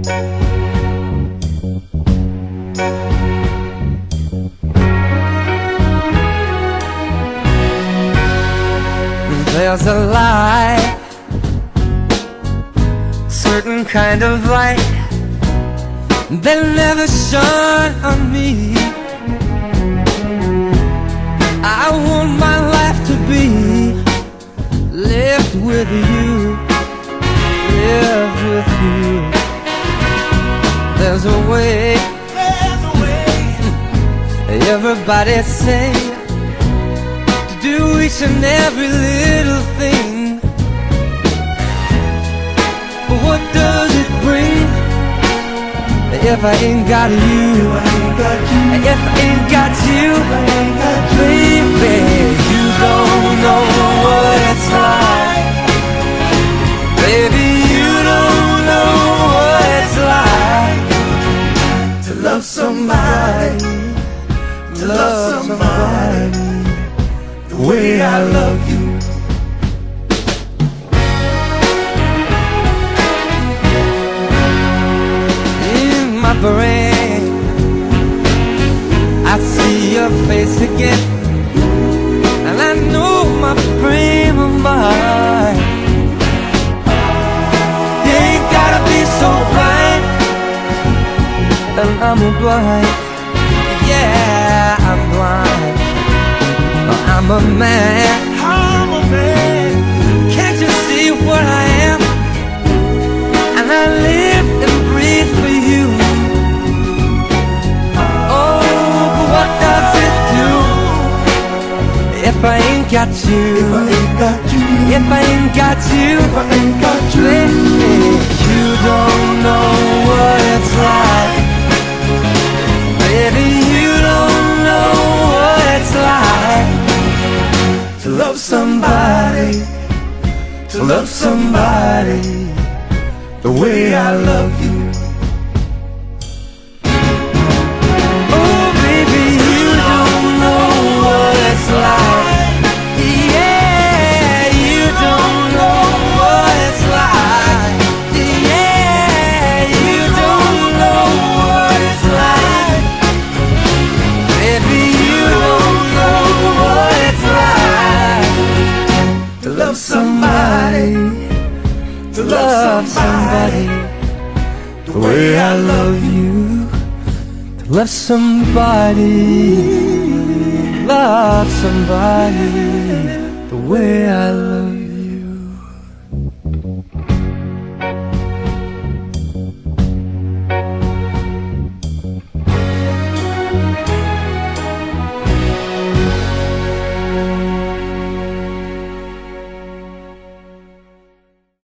There's a light, certain kind of light that never shone on me. I want my life to be lived with you, lived with you. There's a way, everybody say, do each and every little thing. But what does it bring if I ain't got you? If I ain't got you, baby, you don't know what it's like. Baby, you don't know what it's like to love somebody, to love somebody the way I love you. In my brain, I see your face again, and I know my frame of mind. You ain't gotta be so blind, and I'm blind. Yeah, I'm blind. I'm a man, I'm a man. Can't you see what I am? And I live and breathe for you. Oh, but what does it do if I ain't got you? If I ain't got you, if I ain't got you, baby, you don't know what it's like. Baby, you don't know what it's like to love somebody, to love somebody the way I love you. Oh baby, you don't know what it's like. Yeah, you don't know what it's like. Yeah, you don't know what it's like. Baby, you don't know what it's like to love somebody, to love somebody the way I love you. To love somebody, love somebody the way I love you.